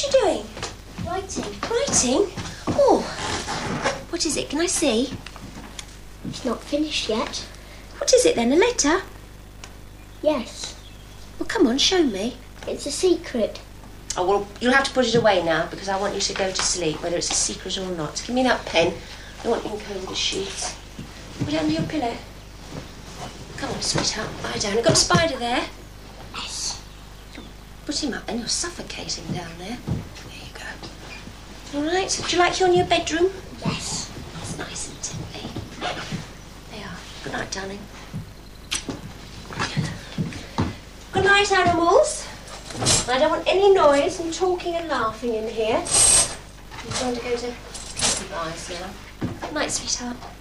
What are you doing? Writing. Writing? Oh. What is it? Can I see? It's not finished yet. What is it then? A letter? Yes. Well, come on, show me. It's a secret. Oh, well, you'll have to put it away now because I want you to go to sleep, whether it's a secret or not. So give me that pen. I don't want you in colder sheets. Put it under your pillow. Come on, sweetheart, lie down. I've got a spider there. Yes. Put him up, and you're suffocating down there. There you go. All right. Do you like your new bedroom? Yes. It's nice, isn't it, eh? There you are. Good night, darling. Good night, animals. I don't want any noise and talking and laughing in here. I'm going to go to Peace Eyes now. Good night, sweetheart.